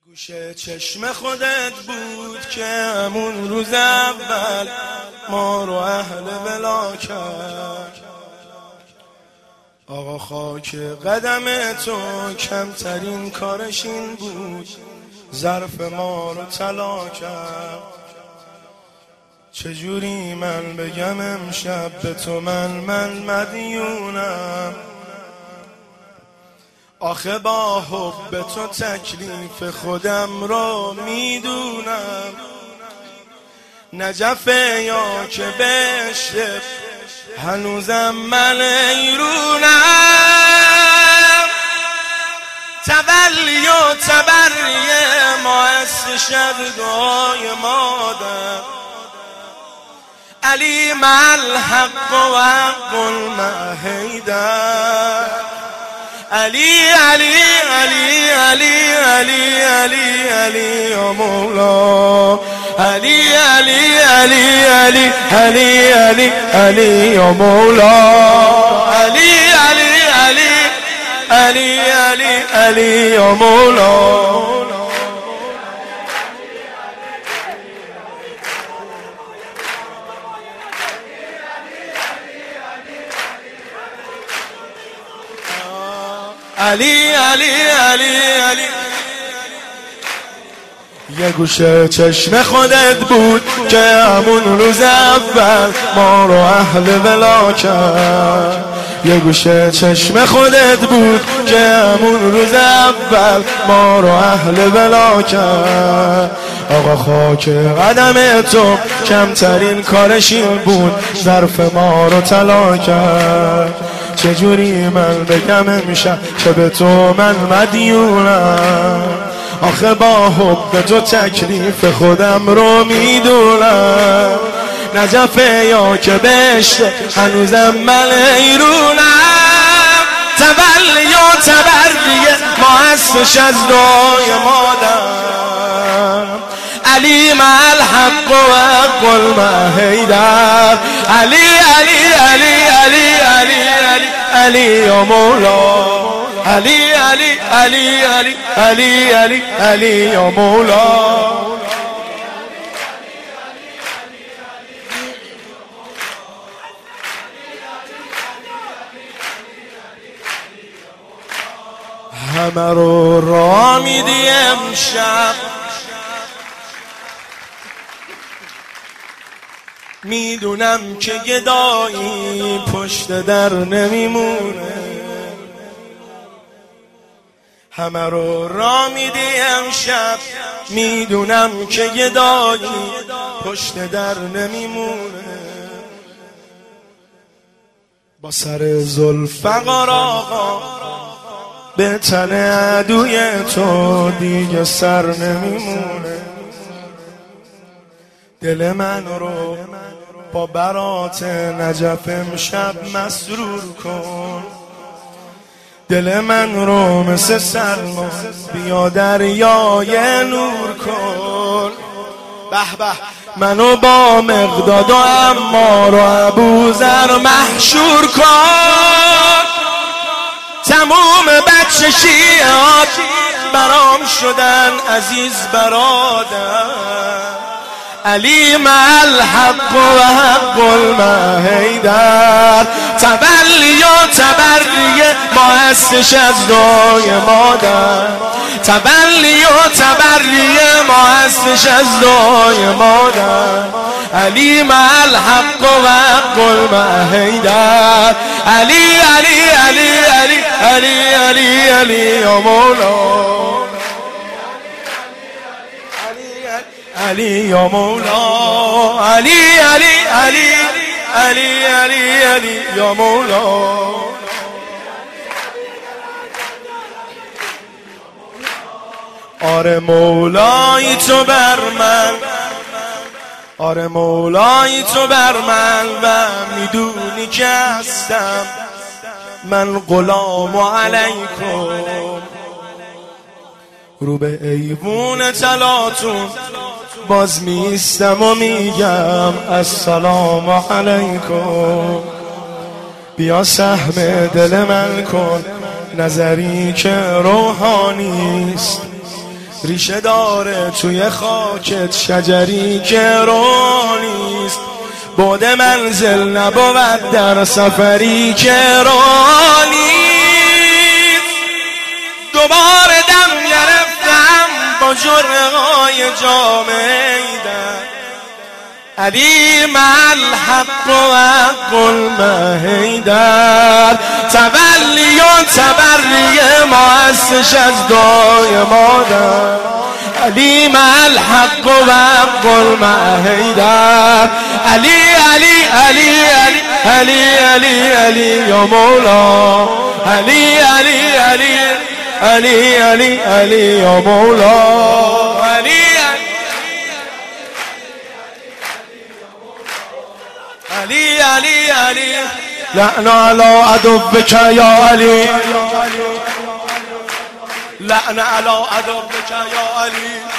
گوشه چشم خودت بود که همون روز اول ما رو اهل ولا کرد. آقا خاک قدم تو کمترین کارش این بود ظرف ما رو طلا کرد. چجوری من بگم امشب به تو من مدیونم، آخه با حب تو تکلیف خودم رو میدونم. نجفه یا که بشه هنوزم من ایرونم. تولی و تبریه مؤسس شد دعای مادر، علی مع الحق و حق مع حیدر. علی علی علی علی علی علی علی یا مولا، علی علی علی علی علی علی علی یا مولا، علی علی علی علی علی علی یا مولا. علی علی علی علی یه گوشه چشم خودت بود که همون روز اول ما رو اهل ولا کرد. یه گوشه چشم خودت بود که همون روز اول ما رو اهل ولا کرد. آقا خاک قدم تو کمترین کارش این بود ظرف ما رو طلا کرد. چجوری من بگم امشب که به تو من مدیونم، آخه با حب تو تکلیف خودم رو میدونم. نجفه یا که بشه هنوزم من ایرونم. تولی و تبریه مؤسس از دعای مادر، علی مع الحق و حق مع حیدر. علی علی علی علی علی علی علی یا مولا، علی علی علی علی علی علی علی یا مولا. همه رو راه میدی امشب، میدونم که گدایی پشت در نمیمونه. همه رو راه میدی امشب، میدونم که گدایی پشت در نمیمونه. با سر ذوالفقار آقا به تن عدوی تو دیگه سر نمیمونه. دل من رو با برات نجف امشب مسرور کن. دل من رو مثل سلمان بیا دریای نور کن. به به منو با مقداد و عمار و ابوذر محشور کن. تموم بچه شیعات برام شدن عزیز برادر، علی مع الحق و حق مع حیدر. تولی و تبریه مؤسس از دعای مادر، تولی و تبریه مؤسس از دعای مادر. علی مع الحق و حق مع حیدر. علی علی علی علی علی علی علی یا مولا، علی یا مولا، علی علی علی علی علی علی یا مولا. آره مولای تو بر من، آره مولای تو بر من و میدونی که هستم من غلام و علیکم. رو به ایوون طلاتون باز میستم و میگم السلام علیکم. بیا سهم دل من کن نظری که روحانیست، ریشه داره توی خاکت شجری که رانیست، بعد منزل نبود در سفری که رانیست. دوباره دم گرفتم با جرعه‌های جامعیدن، علی مع الحق و حق المهیدر، تبلی و تبری مؤسس از دعای مادر، علی مع الحق و حق المهیدر، علی علی علی علی علی علی علی یا مولا، علی علی علی علی علی علی یا مولا، علی علی علی علی لعن على عدوك يا علي، لعن على عدوك يا علي.